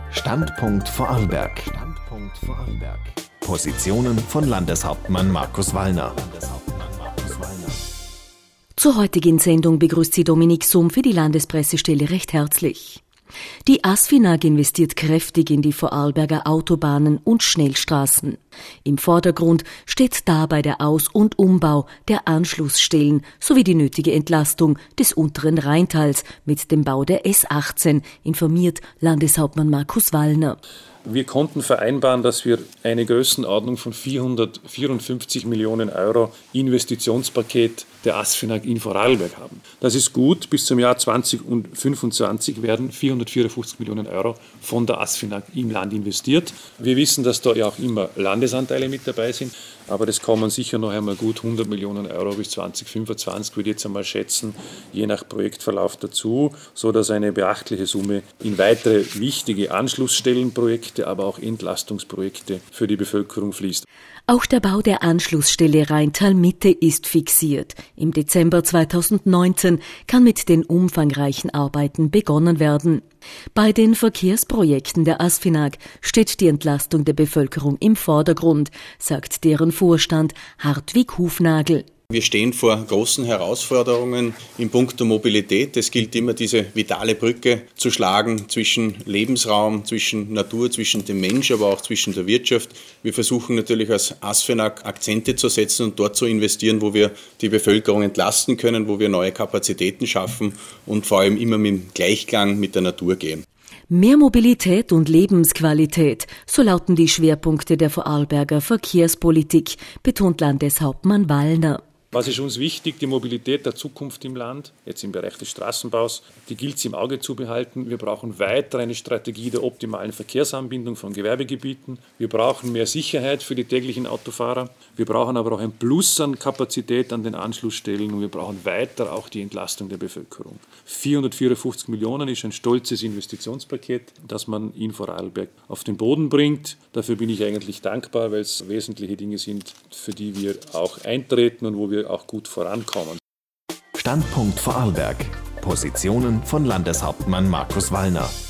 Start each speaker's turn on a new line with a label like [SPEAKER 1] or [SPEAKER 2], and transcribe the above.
[SPEAKER 1] Standpunkt Vorarlberg. Positionen von Landeshauptmann Markus Wallner.
[SPEAKER 2] Zur heutigen Sendung begrüßt sie Dominik Summ für die Landespressestelle recht herzlich. Die ASFINAG investiert kräftig in die Vorarlberger Autobahnen und Schnellstraßen. Im Vordergrund steht dabei der Aus- und Umbau der Anschlussstellen sowie die nötige Entlastung des unteren Rheintals mit dem Bau der S18, informiert Landeshauptmann Markus Wallner.
[SPEAKER 3] Wir konnten vereinbaren, dass wir eine Größenordnung von 454 Millionen Euro Investitionspaket der ASFINAG in Vorarlberg haben. Das ist gut. Bis zum Jahr 2025 werden 454 Millionen Euro von der ASFINAG im Land investiert. Wir wissen, dass da ja auch immer Landesanteile mit dabei sind, aber das kommen sicher noch einmal gut 100 Millionen Euro bis 2025, würde ich jetzt einmal schätzen, je nach Projektverlauf dazu, sodass eine beachtliche Summe in weitere wichtige Anschlussstellenprojekte, aber auch Entlastungsprojekte für die Bevölkerung fließt.
[SPEAKER 2] Auch der Bau der Anschlussstelle Rheintal-Mitte ist fixiert. Im Dezember 2019 kann mit den umfangreichen Arbeiten begonnen werden. Bei den Verkehrsprojekten der ASFINAG steht die Entlastung der Bevölkerung im Vordergrund, sagt deren Vorstand Hartwig Hufnagel.
[SPEAKER 4] Wir stehen vor großen Herausforderungen in puncto Mobilität. Es gilt immer, diese vitale Brücke zu schlagen zwischen Lebensraum, zwischen Natur, zwischen dem Mensch, aber auch zwischen der Wirtschaft. Wir versuchen natürlich als ASFINAG Akzente zu setzen und dort zu investieren, wo wir die Bevölkerung entlasten können, wo wir neue Kapazitäten schaffen und vor allem immer im Gleichklang mit der Natur gehen.
[SPEAKER 2] Mehr Mobilität und Lebensqualität, so lauten die Schwerpunkte der Vorarlberger Verkehrspolitik, betont Landeshauptmann Wallner.
[SPEAKER 3] Was ist uns wichtig? Die Mobilität der Zukunft im Land, jetzt im Bereich des Straßenbaus, die gilt es im Auge zu behalten. Wir brauchen weiter eine Strategie der optimalen Verkehrsanbindung von Gewerbegebieten. Wir brauchen mehr Sicherheit für die täglichen Autofahrer. Wir brauchen aber auch ein Plus an Kapazität an den Anschlussstellen und wir brauchen weiter auch die Entlastung der Bevölkerung. 454 Millionen ist ein stolzes Investitionspaket, das man in Vorarlberg auf den Boden bringt. Dafür bin ich eigentlich dankbar, weil es wesentliche Dinge sind, für die wir auch eintreten und wo wir auch gut vorankommen.
[SPEAKER 1] Standpunkt Vorarlberg. Positionen von Landeshauptmann Markus Wallner.